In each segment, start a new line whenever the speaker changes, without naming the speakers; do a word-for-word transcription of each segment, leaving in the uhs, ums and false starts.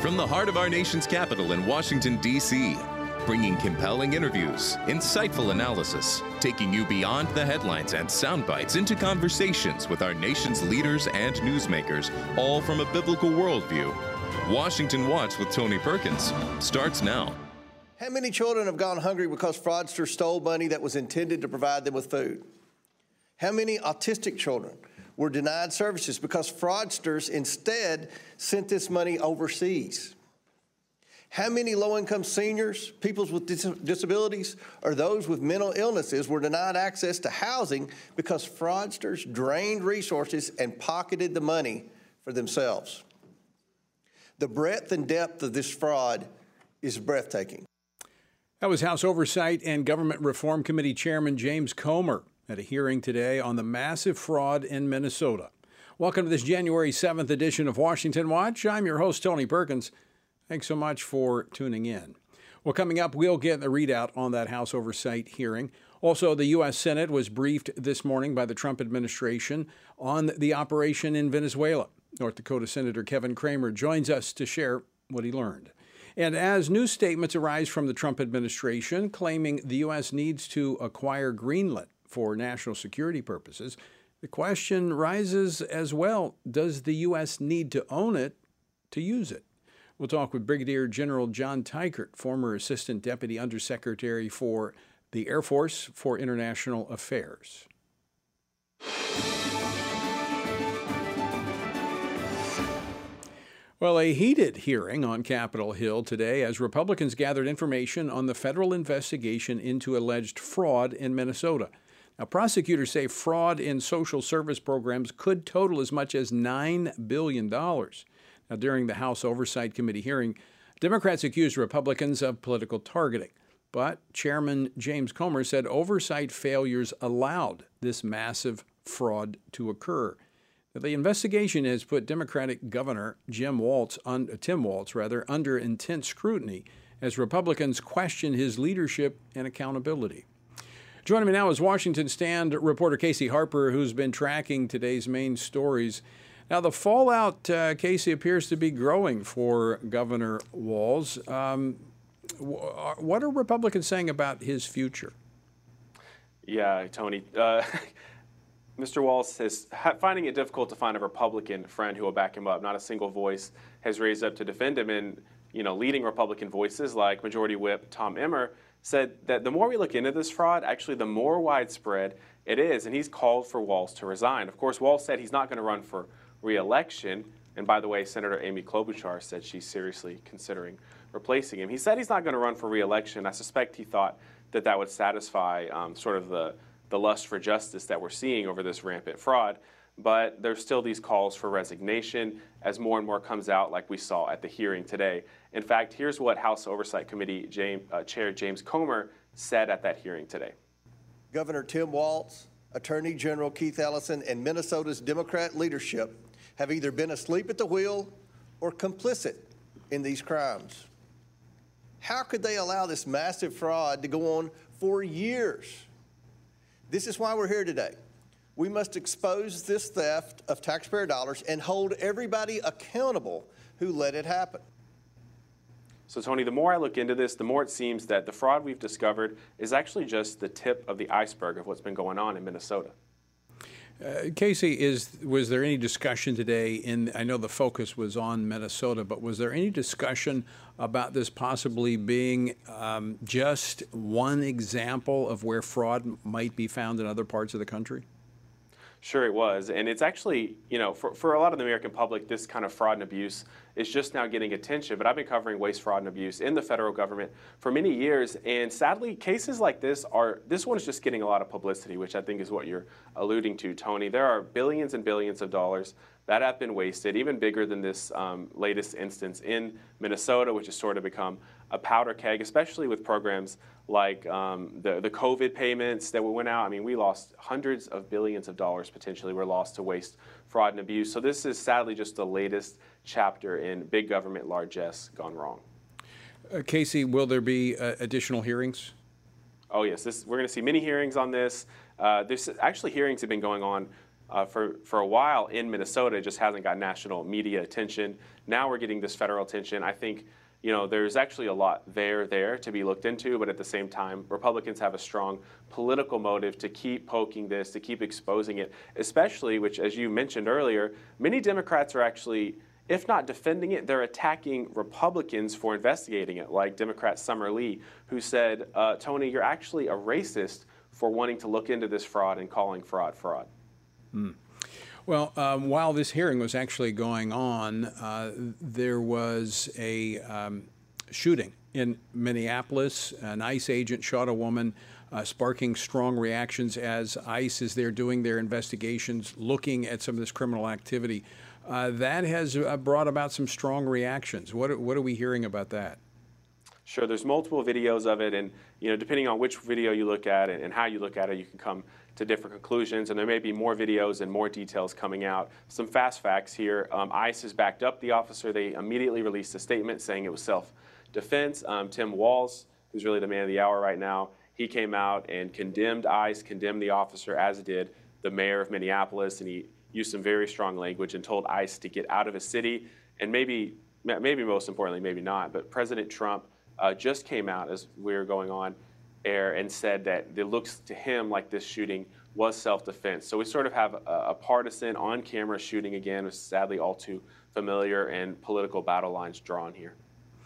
From the heart of our nation's capital in Washington, D C, bringing compelling interviews, insightful analysis, taking you beyond the headlines and sound bites into conversations with our nation's leaders and newsmakers, all from a biblical worldview. Washington Watch with Tony Perkins starts now.
How many children have gone hungry because fraudsters stole money that was intended to provide them with food? How many autistic children were denied services because fraudsters instead sent this money overseas? How many low-income seniors, people with dis disabilities, or those with mental illnesses were denied access to housing because fraudsters drained resources and pocketed the money for themselves? The breadth and depth of this fraud is breathtaking.
That was House Oversight and Government Reform Committee Chairman James Comer at a hearing today on the massive fraud in Minnesota. Welcome to this January seventh edition of Washington Watch. I'm your host, Tony Perkins. Thanks so much for tuning in. Well, coming up, we'll get the readout on that House Oversight hearing. Also, the U S Senate was briefed this morning by the Trump administration on the operation in Venezuela. North Dakota Senator Kevin Cramer joins us to share what he learned. And as news statements arise from the Trump administration claiming the U S needs to acquire Greenland for national security purposes, the question rises as well, does the U S need to own it to use it? We'll talk with Brigadier General John Teichert, former Assistant Deputy Undersecretary for the Air Force for International Affairs. Well, a heated hearing on Capitol Hill today as Republicans gathered information on the federal investigation into alleged fraud in Minnesota. Now, prosecutors say fraud in social service programs could total as much as nine billion dollars. Now, during the House Oversight Committee hearing, Democrats accused Republicans of political targeting. But Chairman James Comer said oversight failures allowed this massive fraud to occur. Now, the investigation has put Democratic Governor Jim Walz, un, Tim Walz rather, under intense scrutiny as Republicans question his leadership and accountability. Joining me now is Washington Stand reporter Casey Harper, who's been tracking today's main stories. Now, the fallout, uh, Casey, appears to be growing for Governor Walz. Um, what are Republicans saying about his future?
Yeah, Tony. Uh, Mister Walz is finding it difficult to find a Republican friend who will back him up. Not a single voice has raised up to defend him. And, you know, leading Republican voices like Majority Whip Tom Emmer said that the more we look into this fraud, actually the more widespread it is, and he's called for Walz to resign. Of course, Walz said he's not going to run for re-election, and by the way, Senator Amy Klobuchar said she's seriously considering replacing him. He said he's not going to run for re-election. I suspect he thought that that would satisfy um, sort of the, the lust for justice that we're seeing over this rampant fraud, but there's still these calls for resignation as more and more comes out, like we saw at the hearing today. In fact, here's what House Oversight Committee James, uh, Chair James Comer said at that hearing today.
Governor Tim Walz, Attorney General Keith Ellison, and Minnesota's Democrat leadership have either been asleep at the wheel or complicit in these crimes. How could they allow this massive fraud to go on for years? This is why we're here today. We must expose this theft of taxpayer dollars and hold everybody accountable who let it happen.
So, Tony, the more I look into this, the more it seems that the fraud we've discovered is actually just the tip of the iceberg of what's been going on in Minnesota.
Uh, Casey, is was there any discussion today in, I know the focus was on Minnesota, but was there any discussion about this possibly being um, just one example of where fraud might be found in other parts of the country?
Sure it was. And it's actually, you know, for, for a lot of the American public, this kind of fraud and abuse is just now getting attention. But I've been covering waste, fraud, and abuse in the federal government for many years. And sadly, cases like this are, this one is just getting a lot of publicity, which I think is what you're alluding to, Tony. There are billions and billions of dollars that have been wasted, even bigger than this um, latest instance in Minnesota, which has sort of become a powder keg, especially with programs like um, the, the COVID payments that went out. I mean, we lost hundreds of billions of dollars potentially were lost to waste, fraud, and abuse. So this is sadly just the latest chapter in big government largesse gone wrong.
Uh, Casey, will there be uh, additional hearings?
Oh, yes. This, we're going to see many hearings on this. Uh, there's actually hearings have been going on uh, for, for a while in Minnesota. It just hasn't got national media attention. Now we're getting this federal attention. I think, you know, there's actually a lot there there to be looked into, but at the same time, Republicans have a strong political motive to keep poking this, to keep exposing it, especially, which, as you mentioned earlier, many Democrats are actually, if not defending it, they're attacking Republicans for investigating it, like Democrat Summer Lee, who said, uh, Tony, you're actually a racist for wanting to look into this fraud and calling fraud fraud.
Mm. Well, um, while this hearing was actually going on, uh, there was a um, shooting in Minneapolis. An ICE agent shot a woman, uh, sparking strong reactions as ICE is there doing their investigations, looking at some of this criminal activity. Uh, that has uh, brought about some strong reactions. What, what are we hearing about that?
Sure, there's multiple videos of it, and you know, depending on which video you look at and, and how you look at it, you can come to different conclusions, and there may be more videos and more details coming out. Some fast facts here. Um, ICE has backed up the officer. They immediately released a statement saying it was self-defense. Um, Tim Walz, who's really the man of the hour right now, he came out and condemned ICE, condemned the officer, as did the mayor of Minneapolis, and he used some very strong language and told ICE to get out of his city. And maybe, maybe most importantly, maybe not, but President Trump uh, just came out as we were going on air and said that it looks to him like this shooting was self-defense. So we sort of have a, a partisan on-camera shooting again, which is sadly all too familiar, and political battle lines drawn here.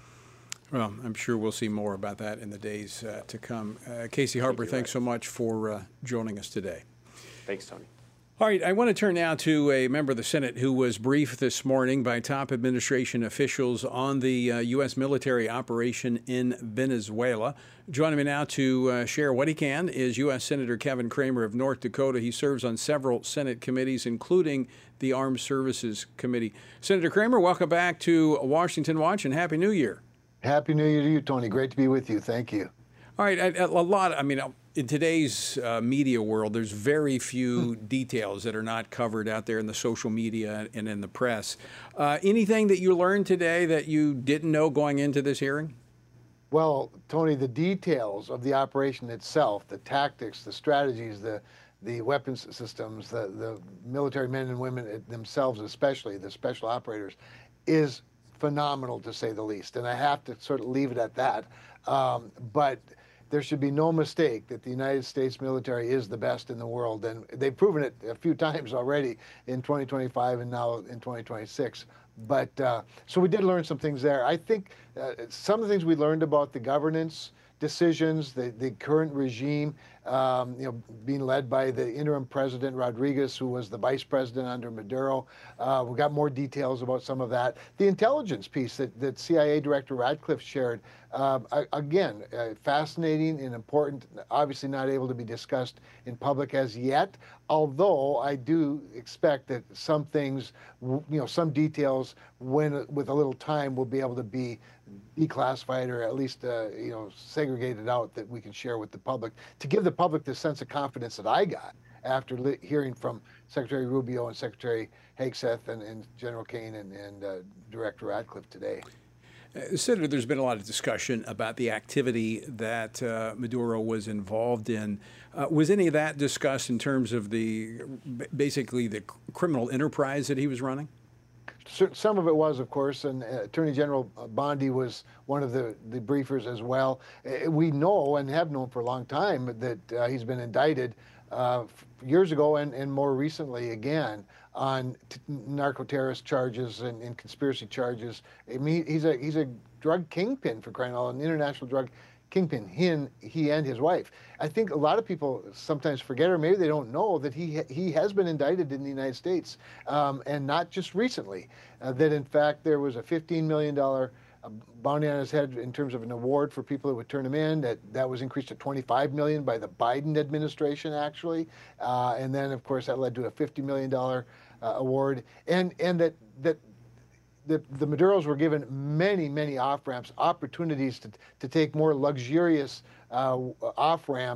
Well,
I'm sure we'll see more about that in the days uh, to come. Uh, Casey Harper, Thank thanks right. so much for uh, joining us today.
Thanks, Tony.
All right, I want to turn now to a member of the Senate who was briefed this morning by top administration officials on the uh, U S military operation in Venezuela. Joining me now to uh, share what he can is U S Senator Kevin Cramer of North Dakota. He serves on several Senate committees, including the Armed Services Committee. Senator Cramer, welcome back to Washington Watch, and Happy New Year.
Happy New Year to you, Tony. Great to be with you. Thank you.
All right, a, a lot, I mean, in today's uh, media world, there's very few details that are not covered out there in the social media and in the press. Uh, anything that you learned today that you didn't know going into this hearing?
Well, Tony, the details of the operation itself, the tactics, the strategies, the the weapons systems, the, the military men and women themselves, especially the special operators, is phenomenal, to say the least. And I have to sort of leave it at that. Um, but there should be no mistake that the United States military is the best in the world, and they've proven it a few times already in twenty twenty-five and now in twenty twenty-six. But uh, so we did learn some things there. I think uh, some of the things we learned about the governance decisions, the, the current regime, um, you know, being led by the interim president Rodriguez, who was the vice president under Maduro. Uh, we got more details about some of that. The intelligence piece that, that C I A Director Radcliffe shared, uh, again, uh, fascinating and important, obviously not able to be discussed in public as yet, although I do expect that some things, you know, some details, when with a little time, will be able to be declassified or at least, uh, you know, segregated out that we can share with the public to give the public the sense of confidence that I got after li- hearing from Secretary Rubio and Secretary Hegseth and, and General Kane and, and uh, Director Radcliffe today.
Uh, Senator, there's been a lot of discussion about the activity that uh, Maduro was involved in. Uh, was any of that discussed in terms of the basically the criminal enterprise that he was running?
Some of it was, of course, and uh, Attorney General Bondi was one of the, the briefers as well. Uh, we know and have known for a long time that uh, he's been indicted uh, years ago and, and more recently again on t- narco-terrorist charges and, and conspiracy charges. I mean, he's a he's a drug kingpin, for crying out loud, an international drug kingpin, he and, he and his wife. I think a lot of people sometimes forget, or maybe they don't know, that he he has been indicted in the United States, um, and not just recently. Uh, that in fact there was a fifteen million dollars bounty on his head in terms of an award for people who would turn him in. That that was increased to twenty-five million dollars by the Biden administration, actually, uh, and then of course that led to a fifty million dollars uh, award, and and that that. The, the Maduros were given many, many off-ramps, opportunities to, to take more luxurious uh, off-ramps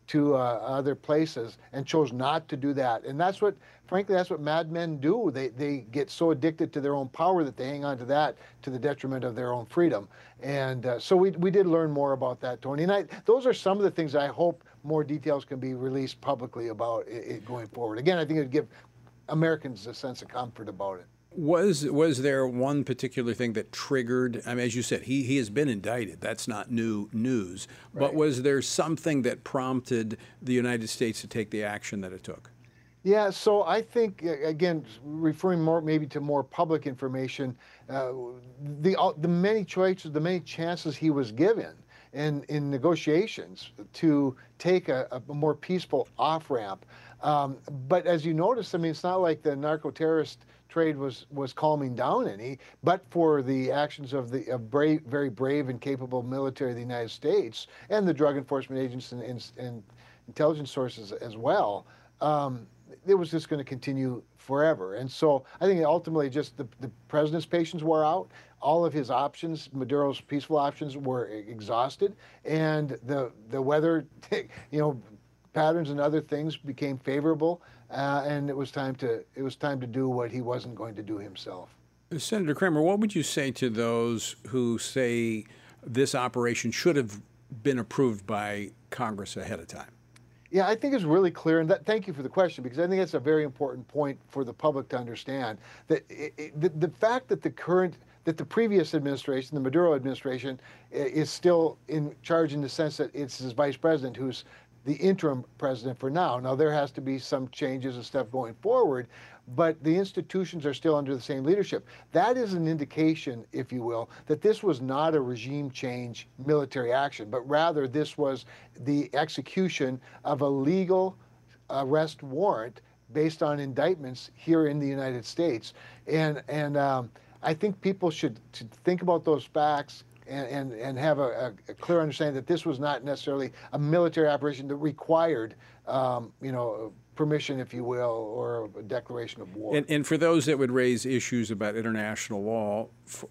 to uh, other places and chose not to do that. And that's what, frankly, that's what madmen do. They, they get so addicted to their own power that they hang on to that to the detriment of their own freedom. And uh, so we, we did learn more about that, Tony. And I, those are some of the things I hope more details can be released publicly about it, it going forward. Again, I think it would give Americans a sense of comfort about it.
Was was there one particular thing that triggered, I mean, as you said, he, he has been indicted. That's not new news. Right. But was there something that prompted the United States to take the action that it took?
Yeah, so I think, again, referring more maybe to more public information, uh, the, the many choices, the many chances he was given in, in negotiations to take a, a more peaceful off-ramp. Um, but as you notice, I mean, it's not like the narco-terrorist trade was, was calming down any, but for the actions of the of brave, very brave and capable military of the United States and the drug enforcement agents and, and, and intelligence sources as well, um, it was just going to continue forever. And so I think ultimately just the, the president's patience wore out. All of his options, Maduro's peaceful options, were exhausted, and the the weather, you know, patterns and other things became favorable, uh, and it was time to it was time to do what he wasn't going to do himself.
Senator Kramer, what would you say to those who say this operation should have been approved by Congress ahead of time?
Yeah, I think it's really clear, and that, thank you for the question, because I think that's a very important point for the public to understand, that it, it, the, the fact that the current, that the previous administration, the Maduro administration, is still in charge in the sense that it's his vice president who's the interim president for now. Now, there has to be some changes and stuff going forward, but the institutions are still under the same leadership. That is an indication, if you will, that this was not a regime change military action, but rather this was the execution of a legal arrest warrant based on indictments here in the United States. And, and um, I think people should, should think about those facts and, and, and have a, a clear understanding that this was not necessarily a military operation that required, um, you know, permission, if you will, or a declaration of war.
And, and for those that would raise issues about international law,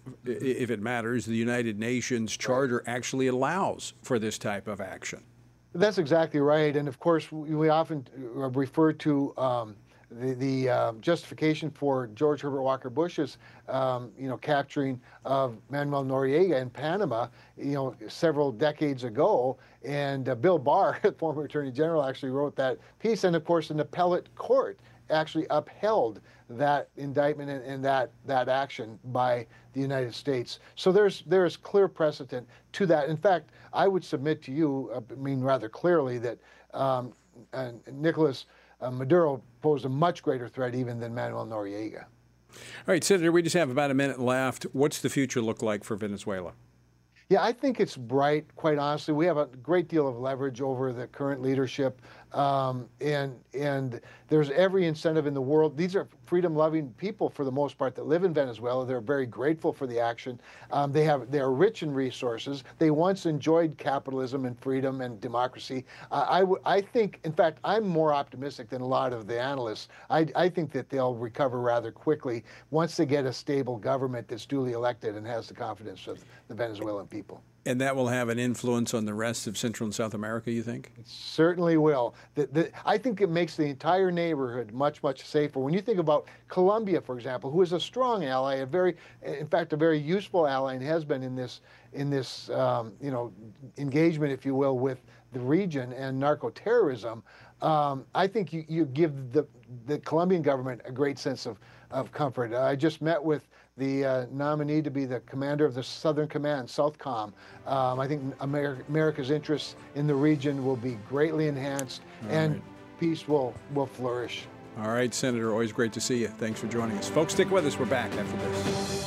if it matters, the United Nations Charter right. actually allows for this type of action.
That's exactly right. And of course, we often refer to um, the, the uh, justification for George Herbert Walker Bush's, um, you know, capturing of Manuel Noriega in Panama, you know, several decades ago. And uh, Bill Barr, former Attorney General, actually wrote that piece. And of course, an appellate court actually upheld that indictment and, and that that action by the United States. So there's there's clear precedent to that. In fact, I would submit to you, I mean, rather clearly that um, uh, Nicolas uh, Maduro posed a much greater threat even than Manuel Noriega.
All right, Senator, we just have about a minute left. What's the future look like for Venezuela?
Yeah, I think it's bright, quite honestly. We have a great deal of leverage over the current leadership, um, and and there's every incentive in the world. These are freedom-loving people, for the most part, that live in Venezuela. They're very grateful for the action. Um, they have they are rich in resources. They once enjoyed capitalism and freedom and democracy. Uh, I, w I think, in fact, I'm more optimistic than a lot of the analysts. I, I think that they'll recover rather quickly once they get a stable government that's duly elected and has the confidence of the Venezuelan people.
And that will have an influence on the rest of Central and South America, you think?
It certainly will. The, the, I think it makes the entire neighborhood much, much safer. When you think about Colombia, for example, who is a strong ally, a very, in fact, a very useful ally, and has been in this, in this, um, you know, engagement, if you will, with the region and narco-terrorism. Um, I think you, you give the, the Colombian government a great sense of, of comfort. I just met with the uh, nominee to be the commander of the Southern Command, SOUTHCOM. Um, I think Amer America's interests in the region will be greatly enhanced, All and right. peace will, will flourish.
All right, Senator, always great to see you. Thanks for joining us. Folks, stick with us. We're back after this.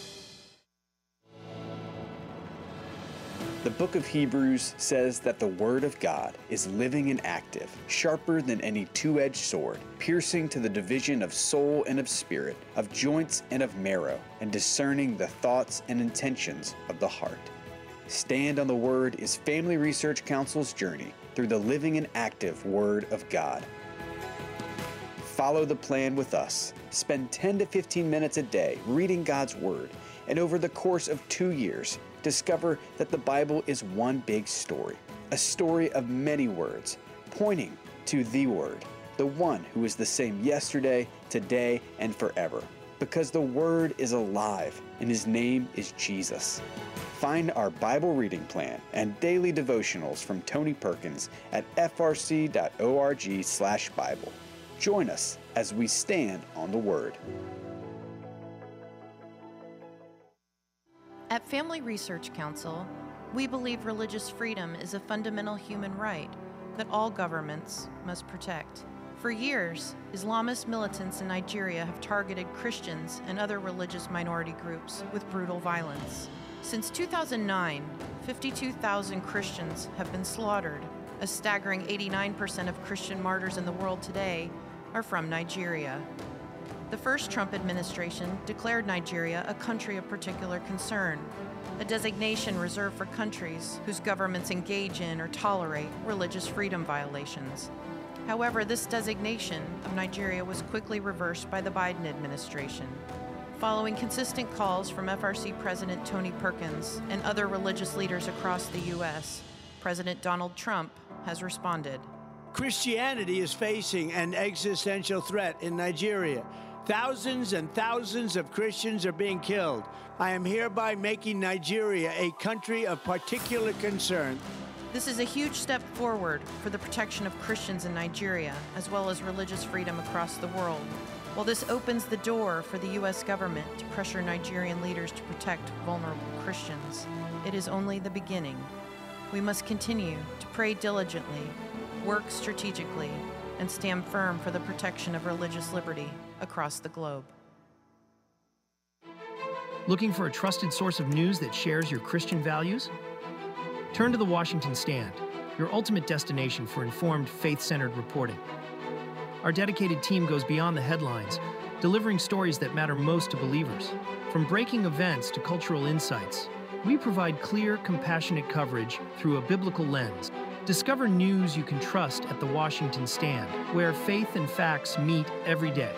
The book of Hebrews says that the Word of God is living and active, sharper than any two-edged sword, piercing to the division of soul and of spirit, of joints and of marrow, and discerning the thoughts and intentions of the heart. Stand on the Word is Family Research Council's journey through the living and active Word of God. Follow the plan with us. Spend ten to fifteen minutes a day reading God's Word, and over the course of two years, discover that the Bible is one big story, a story of many words, pointing to the Word, the one who is the same yesterday, today, and forever. Because the Word is alive, and His name is Jesus. Find our Bible reading plan and daily devotionals from Tony Perkins at f r c dot org slash Bible. Join us as we stand on the Word.
At Family Research Council, we believe religious freedom is a fundamental human right that all governments must protect. For years, Islamist militants in Nigeria have targeted Christians and other religious minority groups with brutal violence. Since two thousand nine, fifty-two thousand Christians have been slaughtered. A staggering eighty-nine percent of Christian martyrs in the world today are from Nigeria. The first Trump administration declared Nigeria a country of particular concern, a designation reserved for countries whose governments engage in or tolerate religious freedom violations. However, this designation of Nigeria was quickly reversed by the Biden administration. Following consistent calls from F R C President Tony Perkins and other religious leaders across the U S, President Donald Trump has responded.
Christianity is facing an existential threat in Nigeria. Thousands and thousands of Christians are being killed. I am hereby making Nigeria a country of particular concern.
This is a huge step forward for the protection of Christians in Nigeria, as well as religious freedom across the world. While this opens the door for the U S government to pressure Nigerian leaders to protect vulnerable Christians, it is only the beginning. We must continue to pray diligently, work strategically, and stand firm for the protection of religious liberty across the globe.
Looking for a trusted source of news that shares your Christian values? Turn to the Washington Stand, your ultimate destination for informed, faith-centered reporting. Our dedicated team goes beyond the headlines, delivering stories that matter most to believers. From breaking events to cultural insights, we provide clear, compassionate coverage through a biblical lens. Discover news you can trust at the Washington Stand, where faith and facts meet every day.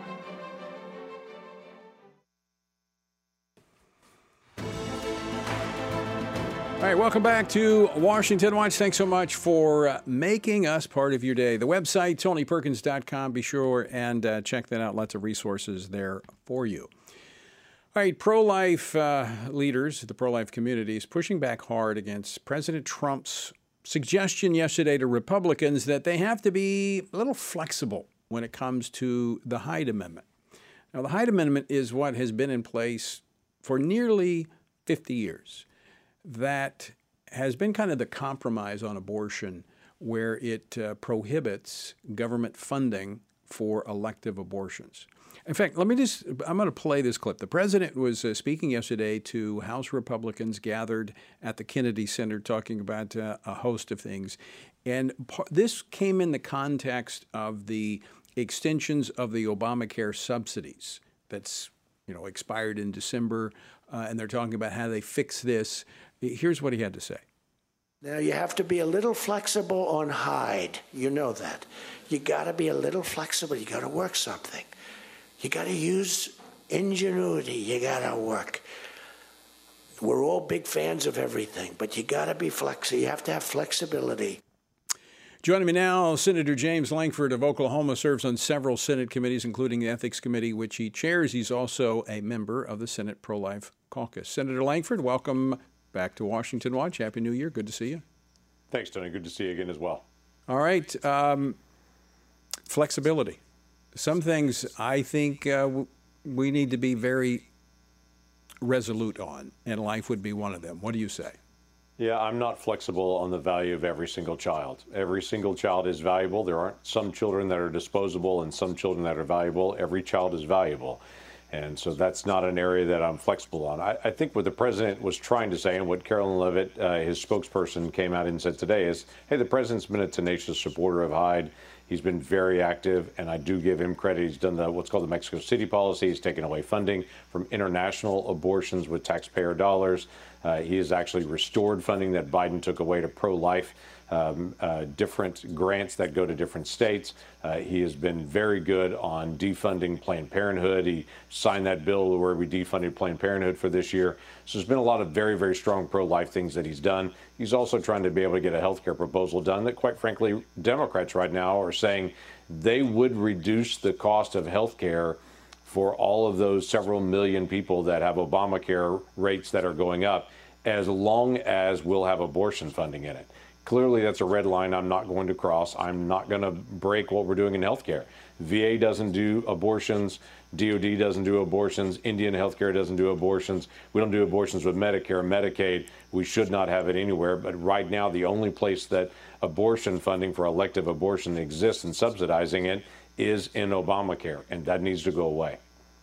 All right, welcome back to Washington Watch. Thanks so much for uh, making us part of your day. The website, tony perkins dot com. Be sure and uh, check that out. Lots of resources there for you. All right, pro-life uh, leaders, the pro-life community, is pushing back hard against President Trump's suggestion yesterday to Republicans that they have to be a little flexible when it comes to the Hyde Amendment. Now, the Hyde Amendment is what has been in place for nearly fifty years. That has been kind of the compromise on abortion, where it uh, prohibits government funding for elective abortions. In fact, let me just, I'm going to play this clip. The president was uh, speaking yesterday to House Republicans gathered at the Kennedy Center talking about uh, a host of things. And par- this came in the context of the extensions of the Obamacare subsidies that's, you know, expired in December. Uh, and they're talking about how they fix this. Here's what he had to say.
Now, you have to be a little flexible on Hyde. You know that. You got to be a little flexible. You got to work something. You got to use ingenuity. You got to work. We're all big fans of everything, but you got to be flexible. You have to have flexibility.
Joining me now, Senator James Lankford of Oklahoma serves on several Senate committees, including the Ethics Committee, which he chairs. He's also a member of the Senate Pro-Life Caucus. Senator Lankford, welcome back to Washington Watch. Happy New Year. Good to see you.
Thanks, Tony. Good to see you again as well.
All right. Um, flexibility. Some things I think uh, w- we need to be very resolute on, and life would be one of them. What do you say?
Yeah, I'm not flexible on the value of every single child. Every single child is valuable. There aren't some children that are disposable and some children that are valuable. Every child is valuable. And so that's not an area that I'm flexible on. I, I think what the president was trying to say, and what Carolyn Levitt, uh, his spokesperson, came out and said today is, hey, the president's been a tenacious supporter of Hyde. He's been very active, and I do give him credit. He's done the what's called the Mexico City policy. He's taken away funding from international abortions with taxpayer dollars. Uh, he has actually restored funding that Biden took away to pro-life um, uh, different grants that go to different states. Uh, he has been very good on defunding Planned Parenthood. He signed that bill where we defunded Planned Parenthood for this year. So there's been a lot of very, very strong pro-life things that he's done. He's also trying to be able to get a health care proposal done that, quite frankly, Democrats right now are saying they would reduce the cost of health care for all of those several million people that have Obamacare rates that are going up, as long as we'll have abortion funding in it. Clearly, that's a red line I'm not going to cross. I'm not going to break what we're doing in healthcare. V A doesn't do abortions. D O D doesn't do abortions. Indian healthcare doesn't do abortions. We don't do abortions with Medicare, Medicaid. We should not have it anywhere. But right now, the only place that abortion funding for elective abortion exists and subsidizing it is in Obamacare, and that needs to go away.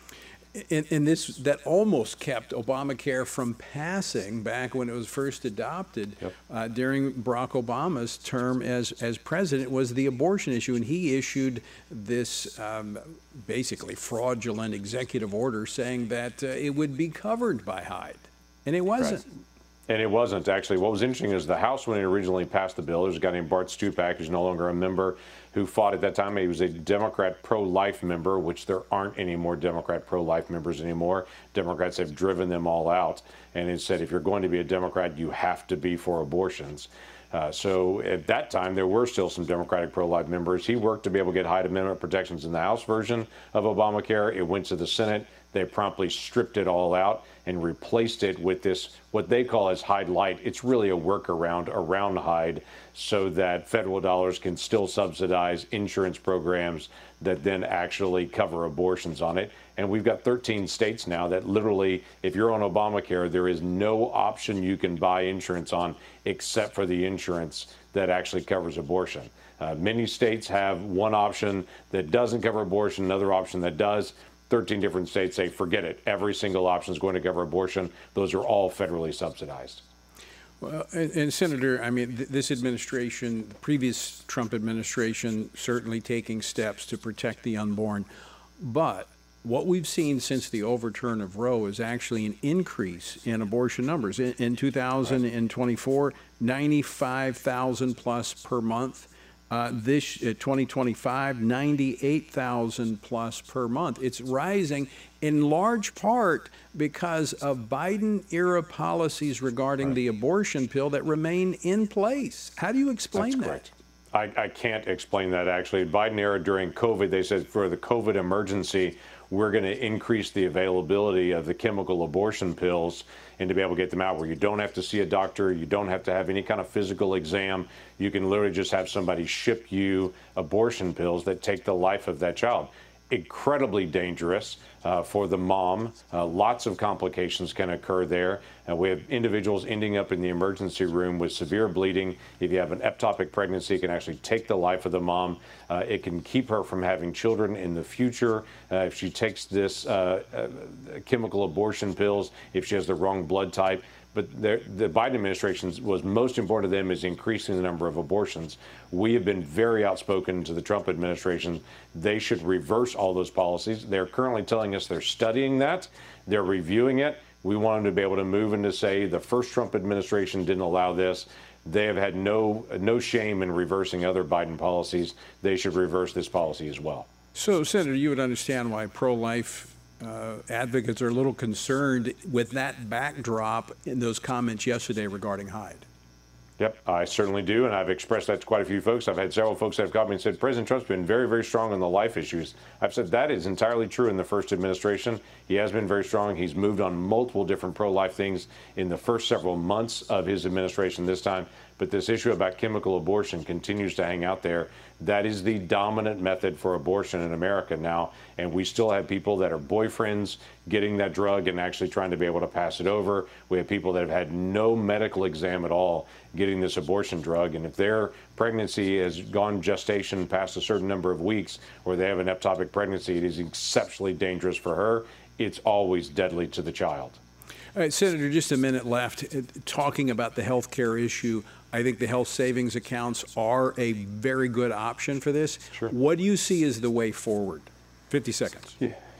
And, and this that almost kept Obamacare from passing back when it was first adopted. Yep. uh, during Barack Obama's term as as president was the abortion issue, and he issued this um, basically fraudulent executive order saying that uh, it would be covered by Hyde, and it wasn't.
Right. And it wasn't, actually. What was interesting is the House, when it originally passed the bill, there's a guy named Bart Stupak, who's no longer a member, who fought at that time. He was a Democrat pro-life member, which there aren't any more Democrat pro-life members anymore. Democrats have driven them all out. And it said, if you're going to be a Democrat, you have to be for abortions. Uh, so at that time, there were still some Democratic pro-life members. He worked to be able to get Hyde Amendment protections in the House version of Obamacare. It went to the Senate. They promptly stripped it all out and replaced it with this, what they call as Hyde Light. It's really a workaround around Hyde so that federal dollars can still subsidize insurance programs that then actually cover abortions on it. And we've got thirteen states now that literally, if you're on Obamacare, there is no option you can buy insurance on except for the insurance that actually covers abortion. Uh, many states have one option that doesn't cover abortion, another option that does. thirteen different states say, forget it. Every single option is going to cover abortion. Those are all federally subsidized.
Well, and, and Senator, I mean, th this administration, the previous Trump administration, certainly taking steps to protect the unborn. But what we've seen since the overturn of Roe is actually an increase in abortion numbers. In, in two thousand twenty-four, ninety-five thousand plus per month. Uh, this uh, twenty twenty-five, ninety-eight thousand plus per month. It's rising in large part because of Biden-era policies regarding right. the abortion pill that remain in place. How do you explain
That's
that?
Correct. I, I can't explain that, actually. Biden-era during COVID, they said for the COVID emergency, we're going to increase the availability of the chemical abortion pills and to be able to get them out where you don't have to see a doctor, you don't have to have any kind of physical exam. You can literally just have somebody ship you abortion pills that take the life of that child. Incredibly dangerous uh, for the mom. Uh, lots of complications can occur there. Uh, we have individuals ending up in the emergency room with severe bleeding. If you have an ectopic pregnancy, it can actually take the life of the mom. Uh, it can keep her from having children in the future uh, if she takes this uh, uh, chemical abortion pills, if she has the wrong blood type. But the Biden administration was most important to them is increasing the number of abortions. We have been very outspoken to the Trump administration. They should reverse all those policies. They're currently telling us they're studying that. They're reviewing it. We want them to be able to move in to say the first Trump administration didn't allow this. They have had no, no shame in reversing other Biden policies. They should reverse this policy as well.
So, Senator, you would understand why pro-life Uh, advocates are a little concerned with that backdrop in those comments yesterday regarding Hyde.
Yep, I certainly do, and I've expressed that to quite a few folks. I've had several folks that have called me and said, President Trump's been very, very strong on the life issues. I've said that is entirely true in the first administration. He has been very strong. He's moved on multiple different pro-life things in the first several months of his administration this time. But this issue about chemical abortion continues to hang out there. That is the dominant method for abortion in America now. And we still have people that are boyfriends getting that drug and actually trying to be able to pass it over. We have people that have had no medical exam at all getting this abortion drug. And if their pregnancy has gone gestation past a certain number of weeks, or they have an ectopic pregnancy, it is exceptionally dangerous for her. It's always deadly to the child.
All right, Senator, just a minute left. Talking about the health care issue, I think the health savings accounts are a very good option for this.
Sure.
What do you see as the way forward? fifty seconds.
Yeah.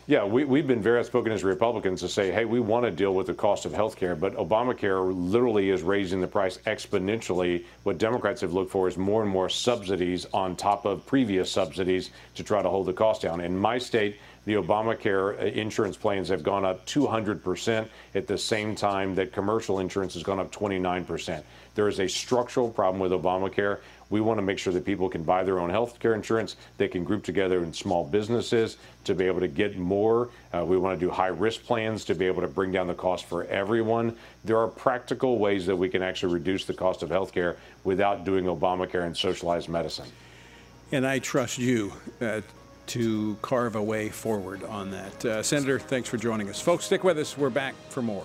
Yeah, we, we've been very outspoken as Republicans to say, hey, we want to deal with the cost of health care, but Obamacare literally is raising the price exponentially. What Democrats have looked for is more and more subsidies on top of previous subsidies to try to hold the cost down. In my state, the Obamacare insurance plans have gone up two hundred percent at the same time that commercial insurance has gone up twenty-nine percent. There is a structural problem with Obamacare. We want to make sure that people can buy their own health care insurance. They can group together in small businesses to be able to get more. Uh, we want to do high-risk plans to be able to bring down the cost for everyone. There are practical ways that we can actually reduce the cost of health care without doing Obamacare and socialized medicine.
And I trust you uh, to carve a way forward on that. Uh, Senator, thanks for joining us. Folks, stick with us. We're back for more.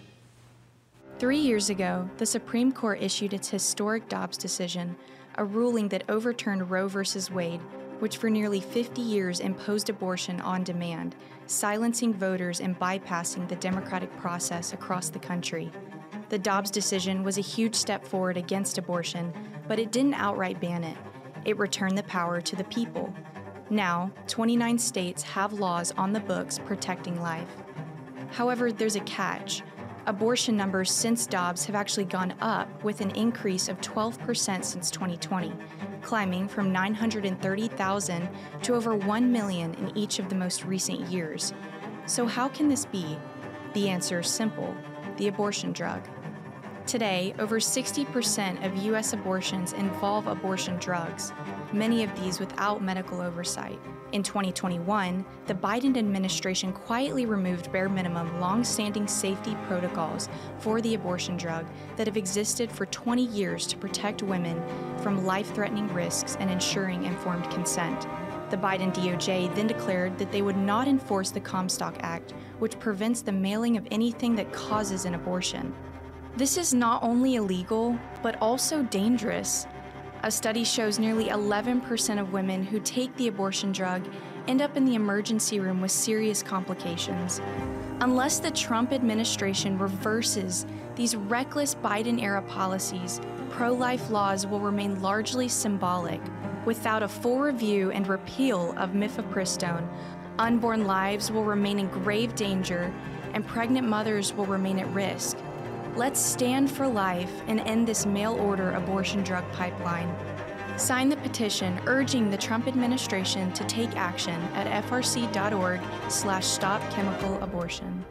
Three years ago, the Supreme Court issued its historic Dobbs decision, a ruling that overturned Roe v. Wade, which for nearly fifty years imposed abortion on demand, silencing voters and bypassing the democratic process across the country. The Dobbs decision was a huge step forward against abortion, but it didn't outright ban it. It returned the power to the people. Now, twenty-nine states have laws on the books protecting life. However, there's a catch. Abortion numbers since Dobbs have actually gone up, with an increase of twelve percent since twenty twenty, climbing from nine hundred thirty thousand to over one million in each of the most recent years. So how can this be? The answer is simple: the abortion drug. Today, over sixty percent of U S abortions involve abortion drugs, many of these without medical oversight. In twenty twenty-one, the Biden administration quietly removed bare minimum long-standing safety protocols for the abortion drug that have existed for twenty years to protect women from life-threatening risks and ensuring informed consent. The Biden D O J then declared that they would not enforce the Comstock Act, which prevents the mailing of anything that causes an abortion. This is not only illegal, but also dangerous. A study shows nearly eleven percent of women who take the abortion drug end up in the emergency room with serious complications. Unless the Trump administration reverses these reckless Biden-era policies, pro-life laws will remain largely symbolic. Without a full review and repeal of mifepristone, unborn lives will remain in grave danger and pregnant mothers will remain at risk. Let's stand for life and end this mail-order abortion drug pipeline. Sign the petition urging the Trump administration to take action at f r c dot org slash stop chemical abortion.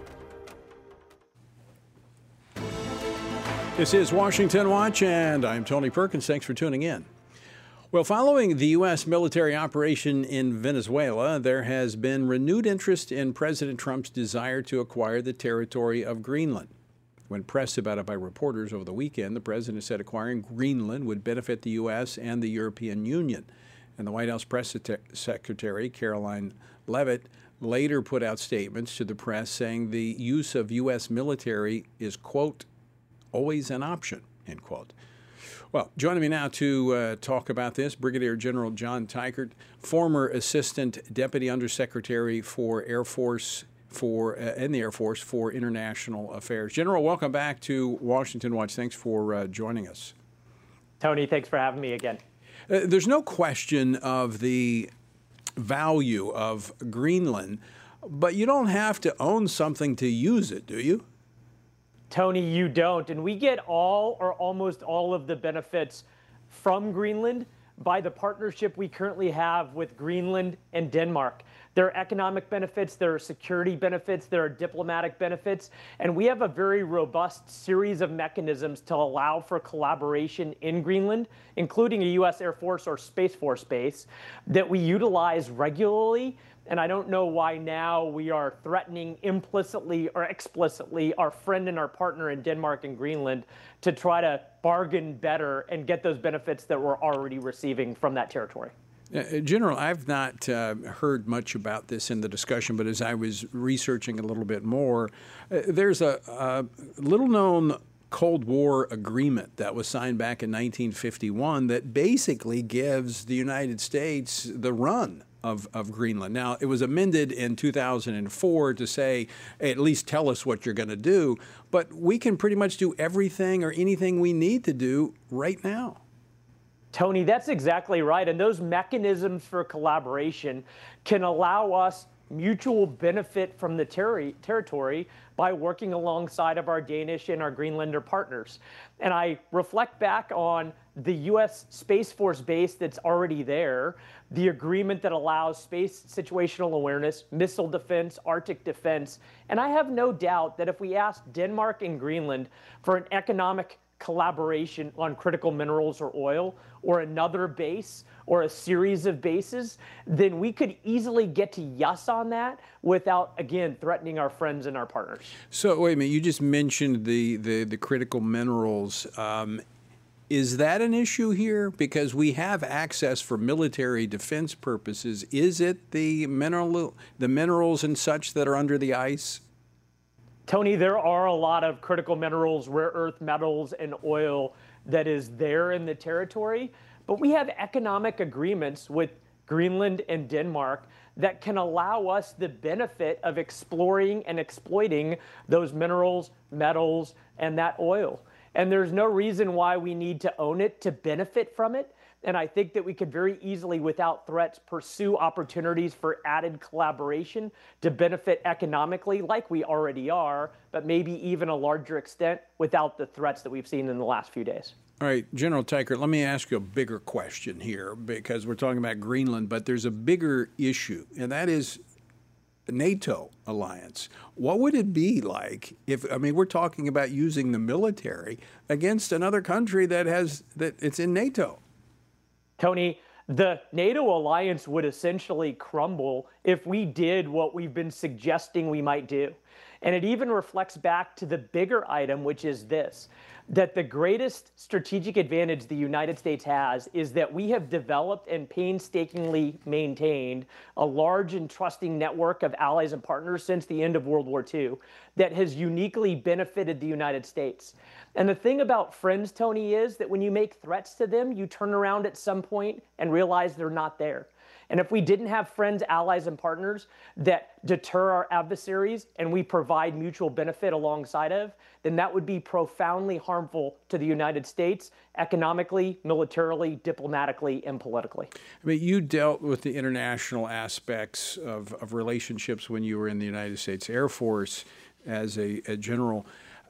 This is Washington Watch, and I'm Tony Perkins. Thanks for tuning in. Well, following the U S military operation in Venezuela, there has been renewed interest in President Trump's desire to acquire the territory of Greenland. When pressed about it by reporters over the weekend, the president said acquiring Greenland would benefit the U S and the European Union. And the White House press secretary, Caroline Leavitt, later put out statements to the press saying the use of U S military is, quote, always an option, end quote. Well, joining me now to uh, talk about this, Brigadier General John Teichert, former Assistant Deputy Undersecretary for Air Force for uh, in the Air Force for International Affairs. General, welcome back to Washington Watch. Thanks for uh, joining us.
Tony, thanks for having me again.
Uh, there's no question of the value of Greenland, but you don't have to own something to use it, do you?
Tony, you don't. And we get all or almost all of the benefits from Greenland by the partnership we currently have with Greenland and Denmark. There are economic benefits, there are security benefits, there are diplomatic benefits, and we have a very robust series of mechanisms to allow for collaboration in Greenland, including a U S Air Force or Space Force base that we utilize regularly. And I don't know why now we are threatening implicitly or explicitly our friend and our partner in Denmark and Greenland to try to bargain better and get those benefits that we're already receiving from that territory.
Uh, General, I've not uh, heard much about this in the discussion, but as I was researching a little bit more, uh, there's a, a little-known Cold War agreement that was signed back in nineteen fifty-one that basically gives the United States the run of, of Greenland. Now, it was amended in two thousand four to say, hey, at least tell us what you're going to do, but we can pretty much do everything or anything we need to do right now.
Tony, that's exactly right. And those mechanisms for collaboration can allow us mutual benefit from the ter- territory by working alongside of our Danish and our Greenlander partners. And I reflect back on the U S Space Force base that's already there, the agreement that allows space situational awareness, missile defense, Arctic defense. And I have no doubt that if we ask Denmark and Greenland for an economic collaboration on critical minerals or oil, or another base, or a series of bases, then we could easily get to yes on that without, again, threatening our friends and our partners.
So wait a minute, you just mentioned the, the, the critical minerals. Um, is that an issue here? Because we have access for military defense purposes. Is it the mineral, the minerals and such that are under the ice?
Tony, there are a lot of critical minerals, rare earth metals, and oil that is there in the territory, but we have economic agreements with Greenland and Denmark that can allow us the benefit of exploring and exploiting those minerals, metals, and that oil. And there's no reason why we need to own it to benefit from it. And I think that we could very easily, without threats, pursue opportunities for added collaboration to benefit economically, like we already are, but maybe even a larger extent without the threats that we've seen in the last few days.
All right, General Teichert, let me ask you a bigger question here, because we're talking about Greenland, but there's a bigger issue, and that is the NATO alliance. What would it be like if, I mean, we're talking about using the military against another country that has, that it's in NATO?
Tony, the NATO alliance would essentially crumble if we did what we've been suggesting we might do. And it even reflects back to the bigger item, which is this, that the greatest strategic advantage the United States has is that we have developed and painstakingly maintained a large and trusting network of allies and partners since the end of World War Two that has uniquely benefited the United States. And the thing about friends, Tony, is that when you make threats to them, you turn around at some point and realize they're not there. And if we didn't have friends, allies, and partners that deter our adversaries and we provide mutual benefit alongside of, then that would be profoundly harmful to the United States economically, militarily, diplomatically, and politically.
I mean, you dealt with the international aspects of, of relationships when you were in the United States Air Force as a, a general.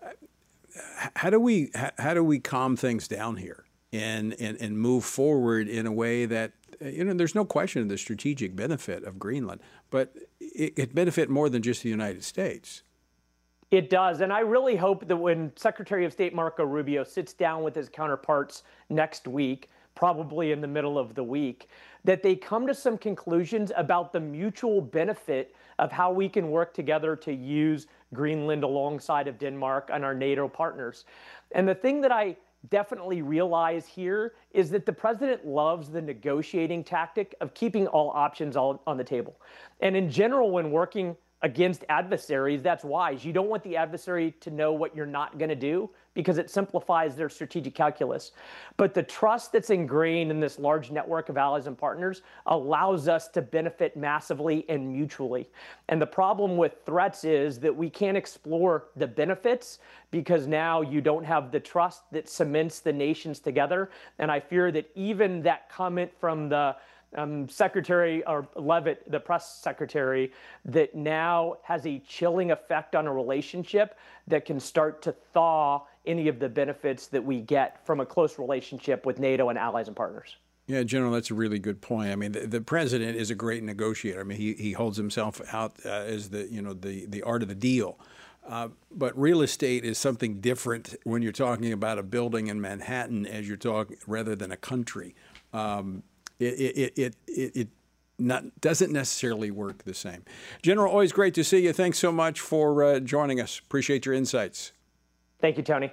How do we how do we calm things down here and, and, and move forward in a way that, you know, there's no question of the strategic benefit of Greenland, but it, it benefit more than just the United States.
It does, and I really hope that when Secretary of State Marco Rubio sits down with his counterparts next week, probably in the middle of the week, that they come to some conclusions about the mutual benefit of how we can work together to use Greenland alongside of Denmark and our NATO partners. And the thing that I definitely realize here is that the president loves the negotiating tactic of keeping all options all on the table. And in general, when working against adversaries, that's wise. You don't want the adversary to know what you're not going to do because it simplifies their strategic calculus. But the trust that's ingrained in this large network of allies and partners allows us to benefit massively and mutually. And the problem with threats is that we can't explore the benefits because now you don't have the trust that cements the nations together. And I fear that even that comment from the Um, Secretary or Leavitt, the press secretary, that now has a chilling effect on a relationship that can start to thaw any of the benefits that we get from a close relationship with NATO and allies and partners.
Yeah, General, that's a really good point. I mean, the, the president is a great negotiator. I mean, he, he holds himself out uh, as the, you know, the, the art of the deal. Uh, but real estate is something different when you're talking about a building in Manhattan as you're talking rather than a country. Um, It it it it, it not, doesn't necessarily work the same. General, always great to see you. Thanks so much for uh, joining us. Appreciate your insights.
Thank you, Tony.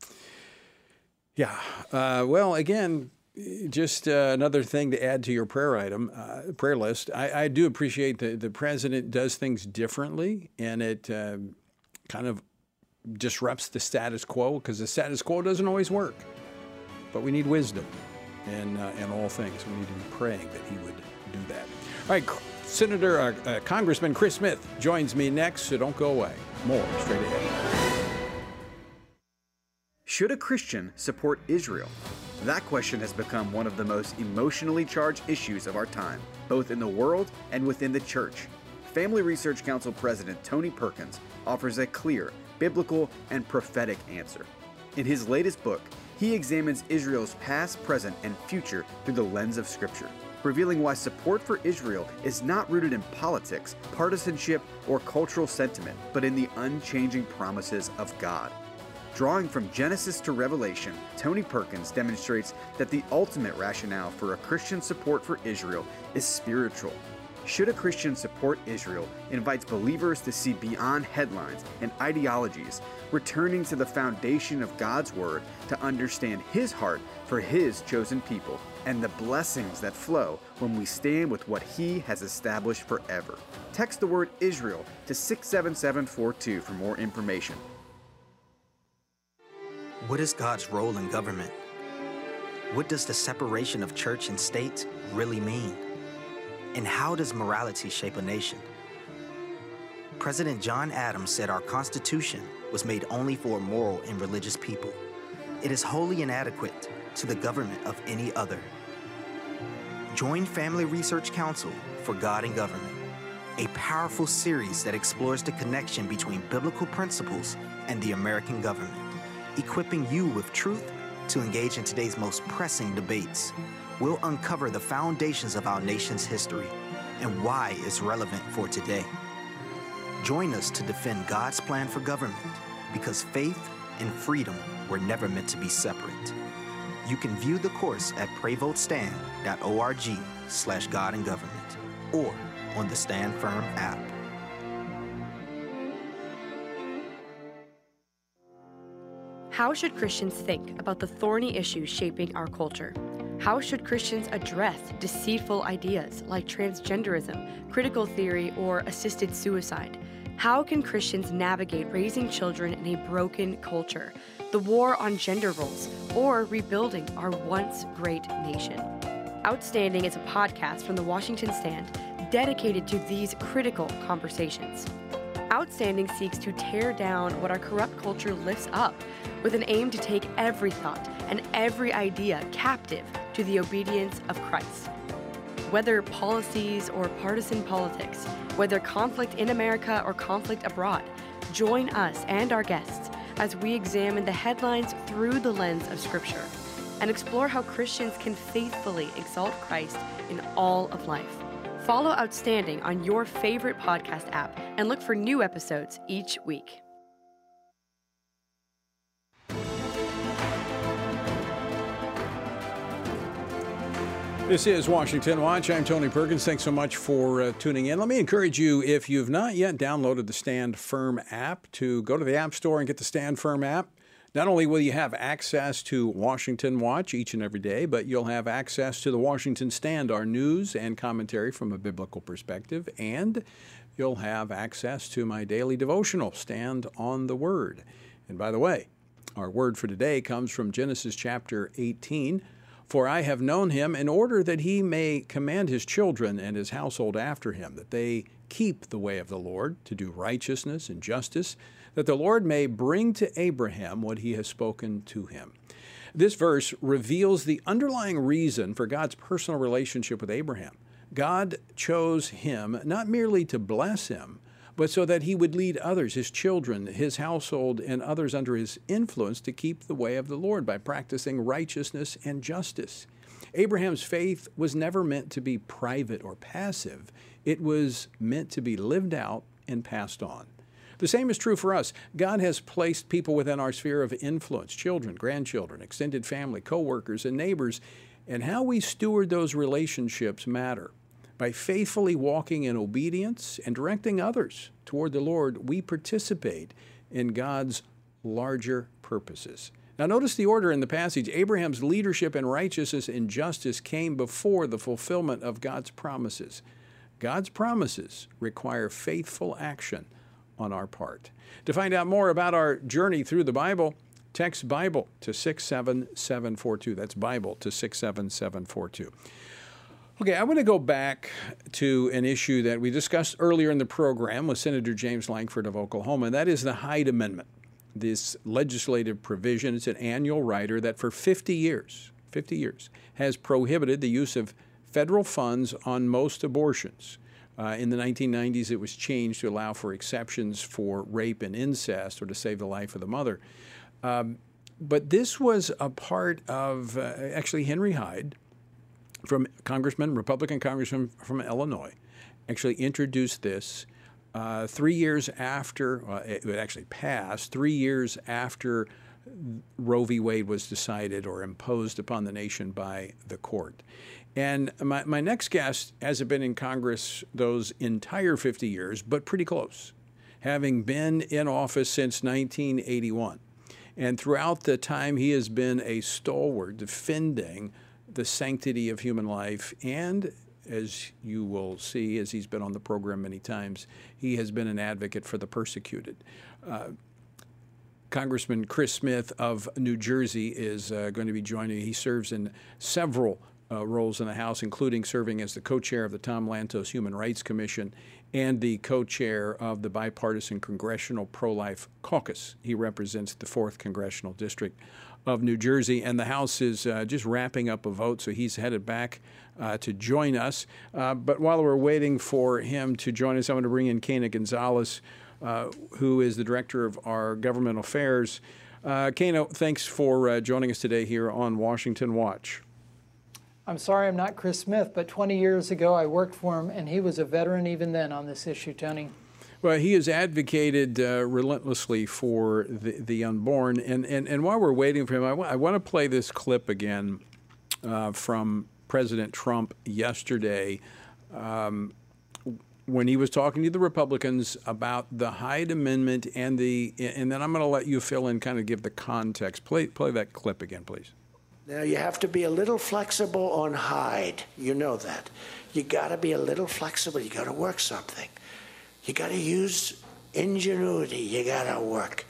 Yeah. Uh, well, again, just uh, another thing to add to your prayer item, uh, prayer list. I, I do appreciate that the president does things differently, and it uh, kind of disrupts the status quo because the status quo doesn't always work. But we need wisdom. In, uh, in all things. We need to be praying that he would do that. All right, Senator, uh, uh, Congressman Chris Smith joins me next, so don't go away. More straight ahead.
Should a Christian support Israel? That question has become one of the most emotionally charged issues of our time, both in the world and within the church. Family Research Council President Tony Perkins offers a clear, biblical, and prophetic answer. In his latest book, he examines Israel's past, present, and future through the lens of Scripture, revealing why support for Israel is not rooted in politics, partisanship, or cultural sentiment, but in the unchanging promises of God. Drawing from Genesis to Revelation, Tony Perkins demonstrates that the ultimate rationale for a Christian support for Israel is spiritual. Should a Christian support Israel invites believers to see beyond headlines and ideologies, returning to the foundation of God's Word to understand His heart for His chosen people and the blessings that flow when we stand with what He has established forever. Text the word Israel to six seven seven four two for more information.
What is God's role in government? What does the separation of church and state really mean? And how does morality shape a nation? President John Adams said our Constitution was made only for a moral and religious people. It is wholly inadequate to the government of any other. Join Family Research Council for God and Government, a powerful series that explores the connection between biblical principles and the American government, equipping you with truth to engage in today's most pressing debates. We'll uncover the foundations of our nation's history and why it's relevant for today. Join us to defend God's plan for government, because faith and freedom were never meant to be separate. You can view the course at pray vote stand dot org slash God and Government or on the Stand Firm app.
How should Christians think about the thorny issues shaping our culture? How should Christians address deceitful ideas like transgenderism, critical theory, or assisted suicide? How can Christians navigate raising children in a broken culture, the war on gender roles, or rebuilding our once great nation? Outstanding is a podcast from the Washington Stand dedicated to these critical conversations. Outstanding seeks to tear down what our corrupt culture lifts up with an aim to take every thought and every idea captive to the obedience of Christ. Whether policies or partisan politics, whether conflict in America or conflict abroad, join us and our guests as we examine the headlines through the lens of Scripture and explore how Christians can faithfully exalt Christ in all of life. Follow Outstanding on your favorite podcast app and look for new episodes each week.
This is Washington Watch. I'm Tony Perkins. Thanks so much for uh, tuning in. Let me encourage you, if you've not yet downloaded the Stand Firm app, to go to the App Store and get the Stand Firm app. Not only will you have access to Washington Watch each and every day, but you'll have access to the Washington Stand, our news and commentary from a biblical perspective, and you'll have access to my daily devotional, Stand on the Word. And by the way, our word for today comes from Genesis chapter eighteen. For I have known him in order that he may command his children and his household after him, that they keep the way of the Lord, to do righteousness and justice, that the Lord may bring to Abraham what he has spoken to him. This verse reveals the underlying reason for God's personal relationship with Abraham. God chose him not merely to bless him, but so that he would lead others, his children, his household, and others under his influence to keep the way of the Lord by practicing righteousness and justice. Abraham's faith was never meant to be private or passive. It was meant to be lived out and passed on. The same is true for us. God has placed people within our sphere of influence, children, grandchildren, extended family, co-workers, and neighbors, and how we steward those relationships matter. By faithfully walking in obedience and directing others toward the Lord, we participate in God's larger purposes. Now notice the order in the passage. Abraham's leadership in righteousness and justice came before the fulfillment of God's promises. God's promises require faithful action on our part. To find out more about our journey through the Bible, text Bible to six seven seven four two. That's Bible to six seven seven four two. Okay, I want to go back to an issue that we discussed earlier in the program with Senator James Lankford of Oklahoma, and that is the Hyde Amendment. This legislative provision, it's an annual rider that for fifty years, fifty years, has prohibited the use of federal funds on most abortions. Uh, in the nineteen nineties, it was changed to allow for exceptions for rape and incest or to save the life of the mother. Um, but this was a part of, uh, actually, Henry Hyde, from Congressman, Republican Congressman from Illinois, actually introduced this uh, three years after, uh, it actually passed, three years after Roe v. Wade was decided or imposed upon the nation by the court. And my, my next guest hasn't been in Congress those entire fifty years, but pretty close, having been in office since nineteen eighty-one. And throughout the time, he has been a stalwart defending the sanctity of human life. And as you will see, as he's been on the program many times, he has been an advocate for the persecuted. Uh, Congressman Chris Smith of New Jersey is uh, going to be joining. He serves in several uh, roles in the House, including serving as the co-chair of the Tom Lantos Human Rights Commission and the co-chair of the Bipartisan Congressional Pro-Life Caucus. He represents the fourth Congressional District of New Jersey, and the House is uh, just wrapping up a vote, so he's headed back uh, to join us. Uh, but while we're waiting for him to join us, I'm going to bring in Kayna Gonzalez, Uh, who is the director of our government affairs. Uh, Kayna, thanks for uh, joining us today here on Washington Watch.
I'm sorry I'm not Chris Smith, but twenty years ago I worked for him, and he was a veteran even then on this issue, Tony.
Well, he has advocated uh, relentlessly for the, the unborn. And, and, and while we're waiting for him, I, w- I want to play this clip again uh, from President Trump yesterday. Um, when he was talking to the Republicans about the Hyde Amendment and the, and then I'm going to let you fill in, kind of give the context. Play, play that clip again, please.
Now, you have to be a little flexible on Hyde. You know that. You got to be a little flexible. You got to work something. You got to use ingenuity. You got to work.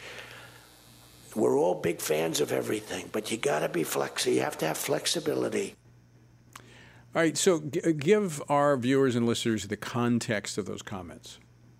We're all big fans of everything, but you got to be flexible. You have to have flexibility.
All right, so g- give our viewers and listeners the context of those comments.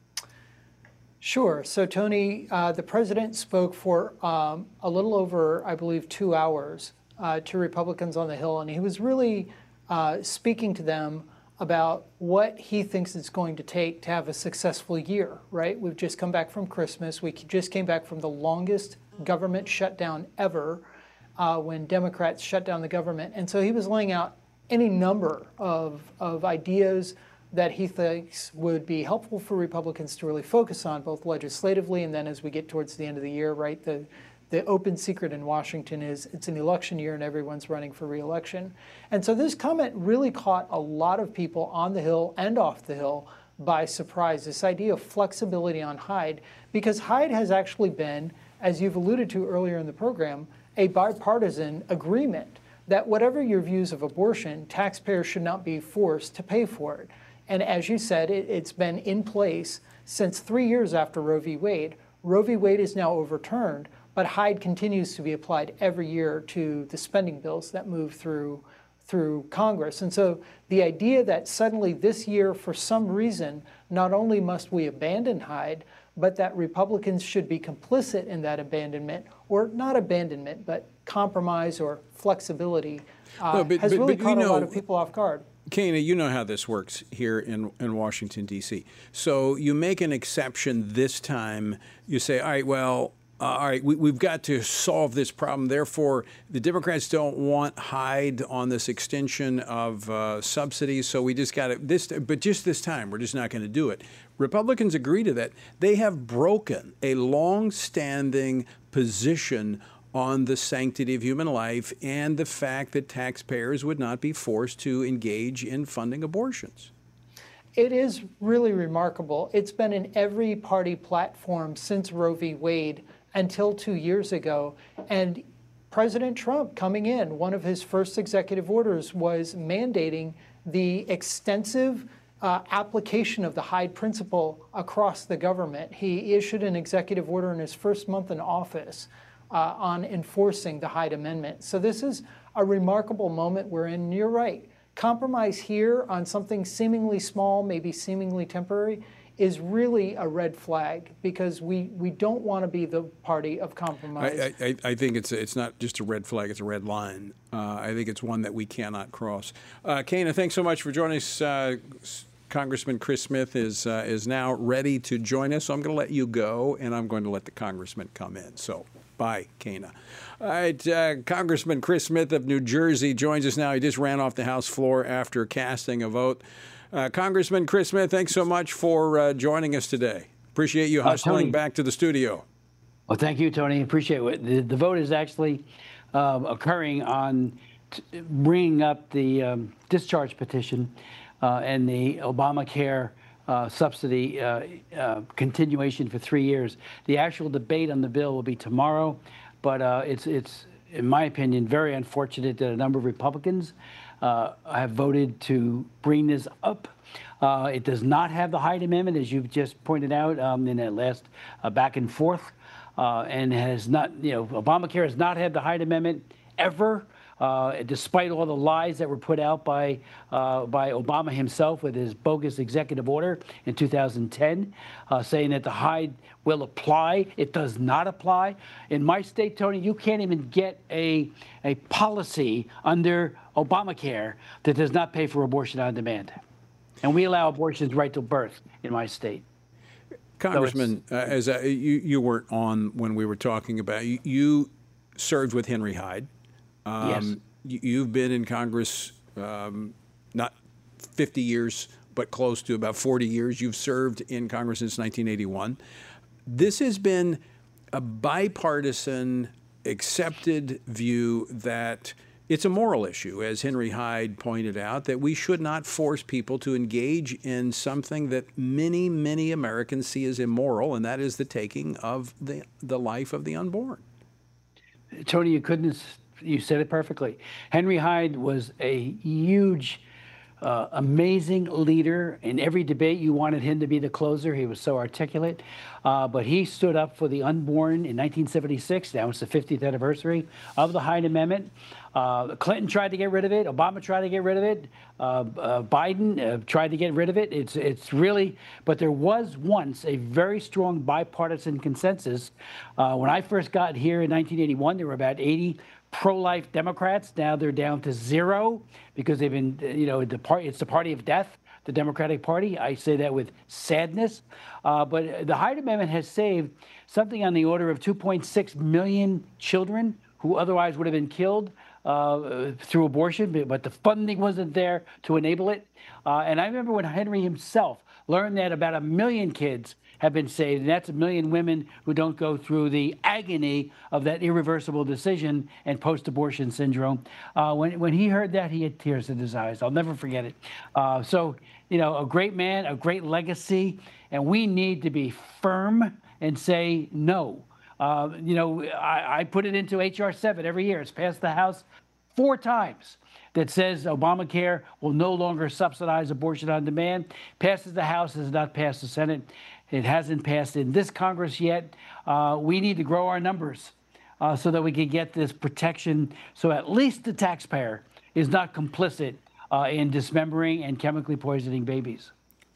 Sure. So, Tony, uh, the president spoke for um, a little over, I believe, two hours uh, to Republicans on the Hill, and he was really uh, speaking to them about what he thinks it's going to take to have a successful year, right? We've just come back from Christmas. We just came back from the longest government shutdown ever uh, when Democrats shut down the government. And so he was laying out any number of, of ideas that he thinks would be helpful for Republicans to really focus on, both legislatively and then as we get towards the end of the year, right? The, the open secret in Washington is it's an election year and everyone's running for re-election. And so this comment really caught a lot of people on the Hill and off the Hill by surprise, this idea of flexibility on Hyde, because Hyde has actually been, as you've alluded to earlier in the program, a bipartisan agreement that whatever your views of abortion, taxpayers should not be forced to pay for it. And as you said, it, it's been in place since three years after Roe v. Wade. Roe v. Wade is now overturned, but Hyde continues to be applied every year to the spending bills that move through, through Congress. And so the idea that suddenly this year, for some reason, not only must we abandon Hyde, but that Republicans should be complicit in that abandonment, or not abandonment, but compromise or flexibility, uh,
no, but,
has
but,
really
but
caught
know,
a lot of people off guard.
Kayna, you know how this works here in, in Washington, D C. So you make an exception this time. You say, all right, well, uh, all right, we, we've got to solve this problem. Therefore, the Democrats don't want Hyde on this extension of uh, subsidies, so we just got to, this, but just this time, we're just not going to do it. Republicans agree to that. They have broken a long-standing position on the sanctity of human life and the fact that taxpayers would not be forced to engage in funding abortions.
It is really remarkable. It's been in every party platform since Roe v. Wade until two years ago. And President Trump coming in, one of his first executive orders was mandating the extensive uh, application of the Hyde principle across the government. He issued an executive order in his first month in office Uh, on enforcing the Hyde Amendment. So this is a remarkable moment we're in. You're right. Compromise here on something seemingly small, maybe seemingly temporary, is really a red flag because we, we don't want to be the party of compromise.
I, I, I think it's it's not just a red flag, it's a red line. Uh, I think it's one that we cannot cross. Uh, Kayna, thanks so much for joining us. Uh, Congressman Chris Smith is uh, is now ready to join us. So I'm going to let you go, and I'm going to let the congressman come in. So bye, Kana. All right, uh, Congressman Chris Smith of New Jersey joins us now. He just ran off the House floor after casting a vote. Uh, Congressman Chris Smith, thanks so much for uh, joining us today. Appreciate you hustling uh, back to the studio.
Well, thank you, Tony. Appreciate it. The, the vote is actually uh, occurring on t- bringing up the um, discharge petition uh, and the Obamacare uh, subsidy uh, uh, continuation for three years. The actual debate on the bill will be tomorrow, but uh, it's, it's, in my opinion, very unfortunate that a number of Republicans uh, have voted to bring this up. Uh, it does not have the Hyde Amendment, as you've just pointed out um, in that last uh, back and forth. Uh, and has not, you know, Obamacare has not had the Hyde Amendment ever, uh, despite all the lies that were put out by uh, by Obama himself with his bogus executive order in two thousand ten, uh, saying that the Hyde will apply. It does not apply. In my state, Tony, you can't even get a a policy under Obamacare that does not pay for abortion on demand, and we allow abortions right till birth in my state.
Congressman, so uh, as uh, you, you weren't on when we were talking about, you, you served with Henry Hyde. Um,
yes.
You, you've been in Congress um, not fifty years, but close to about forty years. You've served in Congress since nineteen eighty-one. This has been a bipartisan, accepted view that it's a moral issue, as Henry Hyde pointed out, that we should not force people to engage in something that many, many Americans see as immoral, and that is the taking of the, the life of the unborn.
Tony, you couldn't, you said it perfectly. Henry Hyde was a huge, uh, amazing leader. In every debate, you wanted him to be the closer. He was so articulate. Uh, but he stood up for the unborn in nineteen seventy-six. That was the fiftieth anniversary of the Hyde Amendment. Uh, Clinton tried to get rid of it. Obama tried to get rid of it. Uh, uh, Biden uh, tried to get rid of it. It's it's really, but there was once a very strong bipartisan consensus. Uh, when I first got here in nineteen eighty-one, there were about eighty pro-life Democrats. Now they're down to zero because they've been, you know, the party. It's the party of death, the Democratic Party. I say that with sadness. Uh, but the Hyde Amendment has saved something on the order of two point six million children who otherwise would have been killed uh, through abortion, but the funding wasn't there to enable it. Uh, and I remember when Henry himself learned that about a million kids have been saved, and that's a million women who don't go through the agony of that irreversible decision and post-abortion syndrome. Uh, when, when he heard that, he had tears in his eyes. I'll never forget it. Uh, so, you know, a great man, a great legacy, and we need to be firm and say no. Uh, you know, I, I put it into H R seven every year. It's passed the House four times that says Obamacare will no longer subsidize abortion on demand. Passes the House, has not passed the Senate. It hasn't passed in this Congress yet. Uh, we need to grow our numbers uh, so that we can get this protection so at least the taxpayer is not complicit uh, in dismembering and chemically poisoning babies.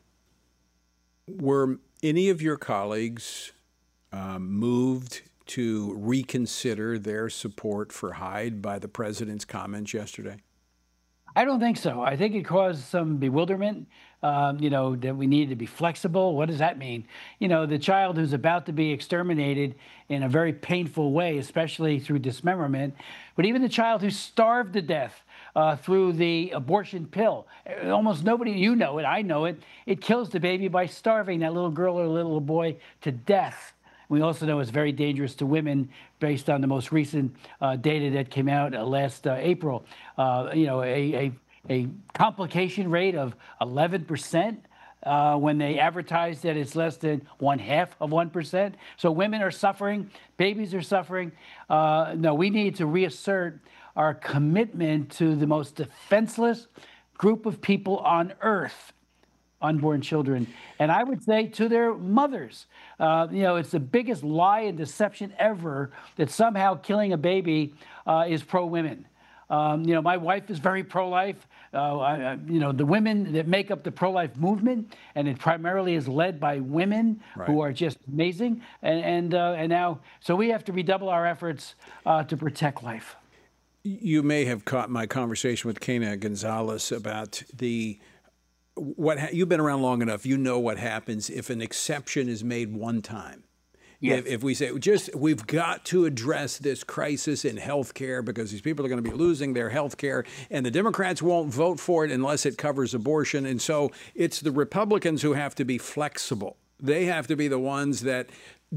Were any of your colleagues um, moved to reconsider their support for Hyde by the president's comments yesterday?
I don't think so. I think it caused some bewilderment, um, you know, that we need to be flexible. What does that mean? You know, the child who's about to be exterminated in a very painful way, especially through dismemberment, but even the child who's starved to death uh, through the abortion pill. Almost nobody, you know it, I know it, it kills the baby by starving that little girl or little boy to death. We also know it's very dangerous to women based on the most recent uh, data that came out uh, last uh, April. Uh, you know, a, a, a complication rate of eleven percent uh, when they advertise that it's less than one half of one percent. So women are suffering, babies are suffering. Uh, no, we need to reassert our commitment to the most defenseless group of people on earth, unborn children, and I would say to their mothers. Uh, you know, it's the biggest lie and deception ever that somehow killing a baby uh, is pro-women. Um, you know, my wife is very pro-life. Uh, I, I, you know, the women that make up the pro-life movement, and it primarily is led by women right. who are just amazing. And and uh, and now, so we have to redouble our efforts uh, to protect life.
You may have caught my conversation with Kana Gonzalez about the what ha- you've been around long enough. You know what happens if an exception is made one time.
Yes.
If, if we say, just we've got to address this crisis in health care because these people are going to be losing their health care, and the Democrats won't vote for it unless it covers abortion. And so it's the Republicans who have to be flexible. They have to be the ones that,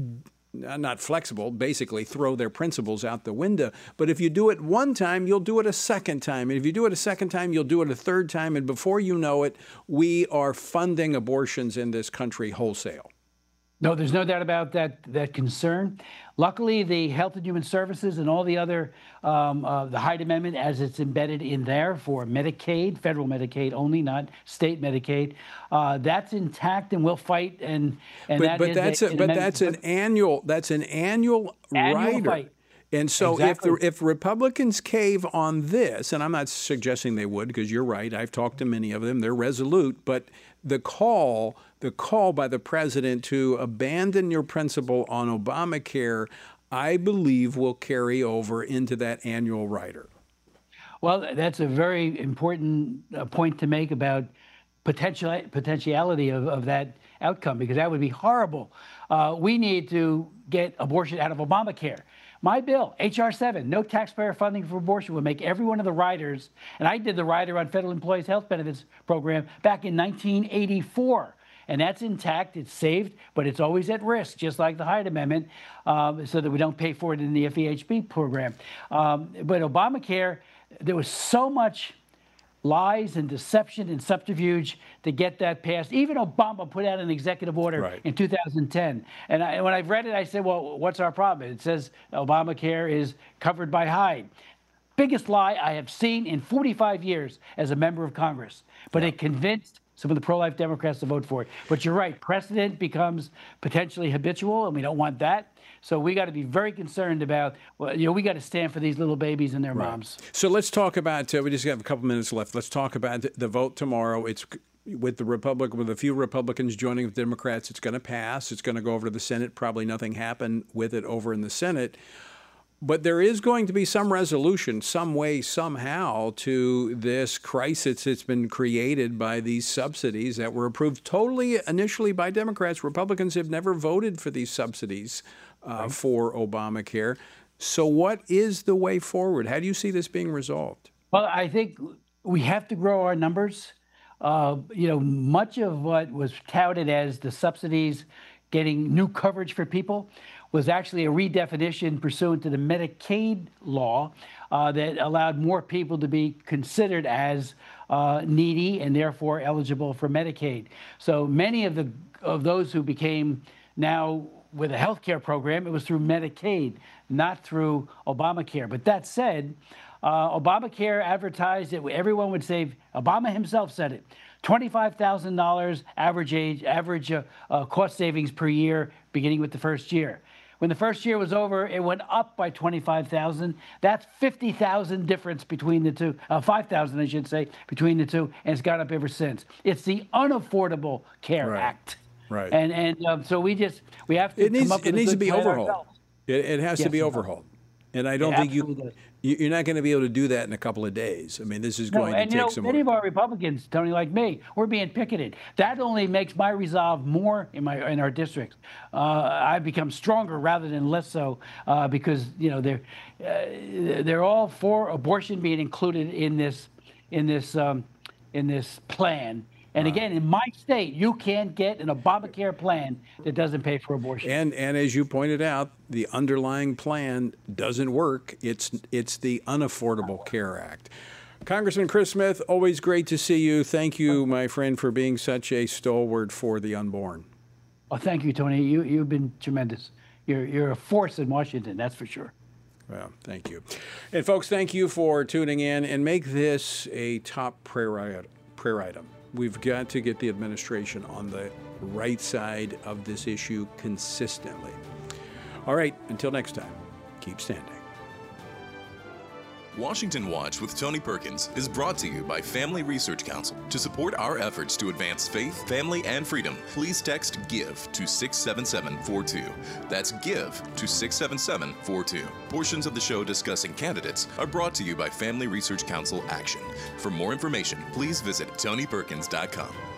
not flexible, basically throw their principles out the window. But if you do it one time, you'll do it a second time. And if you do it a second time, you'll do it a third time. And before you know it, we are funding abortions in this country wholesale.
No, there's no doubt about that that concern. Luckily, the Health and Human Services and all the other, um, uh, the Hyde Amendment, as it's embedded in there for Medicaid, federal Medicaid only, not state Medicaid, uh, that's intact, and we'll fight. And and
but,
that
but
is
that's
a,
a,
an
but
amendment.
that's an annual that's an annual,
Annual
rider.
fight.
And so
Exactly.
if the, if Republicans cave on this, and I'm not suggesting they would, because you're right, I've talked to many of them, they're resolute, but the call, the call by the president to abandon your principle on Obamacare, I believe will carry over into that annual rider.
Well, that's a very important uh, point to make about potential potentiality of, of that outcome, because that would be horrible. Uh, we need to get abortion out of Obamacare. My bill, H R seven, no taxpayer funding for abortion, will make every one of the riders, and I did the rider on federal employees' health benefits program back in nineteen eighty-four. And that's intact, it's saved, but it's always at risk, just like the Hyde Amendment, um, so that we don't pay for it in the F E H B program. Um, but Obamacare, there was so much lies and deception and subterfuge to get that passed. Even Obama put out an executive order
Right.
in two thousand ten. And I, when I've read it, I said, well, what's our problem? It says Obamacare is covered by Hyde. Biggest lie I have seen in forty-five years as a member of Congress. But it convinced some of the pro-life Democrats to vote for it. But you're right, precedent becomes potentially habitual, and we don't want that. So we got to be very concerned about, well, you know, we got to stand for these little babies and their
Right.
moms.
So let's talk about, uh, we just have a couple minutes left. Let's talk about the, the vote tomorrow. It's with the Republic, with a few Republicans joining with Democrats, it's going to pass. It's going to go over to the Senate. Probably nothing happened with it over in the Senate. But there is going to be some resolution, some way, somehow, to this crisis that's been created by these subsidies that were approved totally initially by Democrats. Republicans have never voted for these subsidies uh, right. for Obamacare. So what is the way forward? How do you see this being resolved?
Well, I think we have to grow our numbers. Uh, you know, much of what was touted as the subsidies getting new coverage for people was actually a redefinition pursuant to the Medicaid law uh, that allowed more people to be considered as uh, needy and therefore eligible for Medicaid. So many of the of those who became now with a health care program, it was through Medicaid, not through Obamacare. But that said, uh, Obamacare advertised that everyone would save, Obama himself said it, twenty-five thousand dollars average age, average uh, uh, cost savings per year, beginning with the first year. When the first year was over, it went up by twenty-five thousand. That's fifty thousand difference between the two, uh, five thousand, I should say, between the two, and it's gone up ever since. It's the Unaffordable Care
Right.
Act.
Right.
And and um, so we just, we have to
It needs,
come up with
it
a
needs to
good
be
plan
overhauled.
ourselves.
It, it has to
Yes,
be
it does.
overhauled. And I don't
It
think you,
absolutely does.
you- you're not going to be able to do that in a couple of days. I mean, this is
No,
going to
and you
take
know,
some
many
work.
of our Republicans, Tony, like me, we're being picketed. That only makes my resolve more in my in our districts. Uh, I've become stronger rather than less so uh, because you know they're uh, they're all for abortion being included in this in this um, in this plan. And again, in my state, you can't get an Obamacare plan that doesn't pay for abortion.
And and as you pointed out, the underlying plan doesn't work. It's it's the Unaffordable Care Act. Congressman Chris Smith, always great to see you. Thank you, my friend, for being such a stalwart for the unborn.
Oh, thank you, Tony. You you've been tremendous. You're you're a force in Washington, that's for sure.
Well, thank you. And folks, thank you for tuning in, and make this a top prayer prayer item. We've got to get the administration on the right side of this issue consistently. All right, until next time, keep standing.
Washington Watch with Tony Perkins is brought to you by Family Research Council. To support our efforts to advance faith, family, and freedom, please text GIVE to six seven seven four two. That's GIVE to six seven seven four two. Portions of the show discussing candidates are brought to you by Family Research Council Action. For more information, please visit tony perkins dot com.